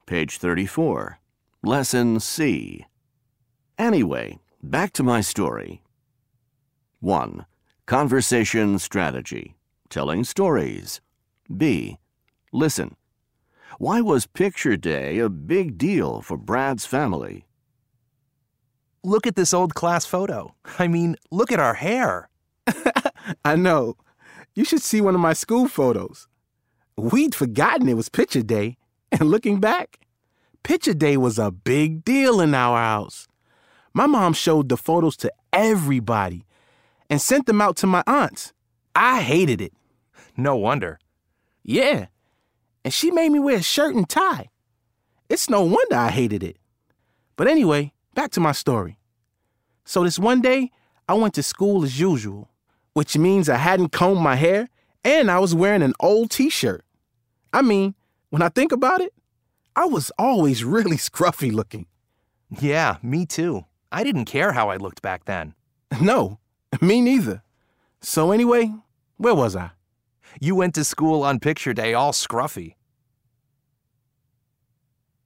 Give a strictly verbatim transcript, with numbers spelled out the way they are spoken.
Page thirty-four. Lesson C. Anyway, back to my story. one. Conversation strategy. Telling stories. B. Listen. Why was Picture Day a big deal for Brad's family? Look at this old class photo. I mean, look at our hair. I know. You should see one of my school photos. We'd forgotten it was Picture Day, and looking back, Picture Day was a big deal in our house. My mom showed the photos to everybody and sent them out to my aunts. I hated it. No wonder. Yeah, and she made me wear a shirt and tie. It's no wonder I hated it. But anyway, back to my story. So this one day, I went to school as usual, which means I hadn't combed my hair and I was wearing an old t-shirt. I mean, when I think about it, I was always really scruffy looking. Yeah, me too. I didn't care how I looked back then. No, me neither. So anyway, where was I? You went to school on Picture Day all scruffy.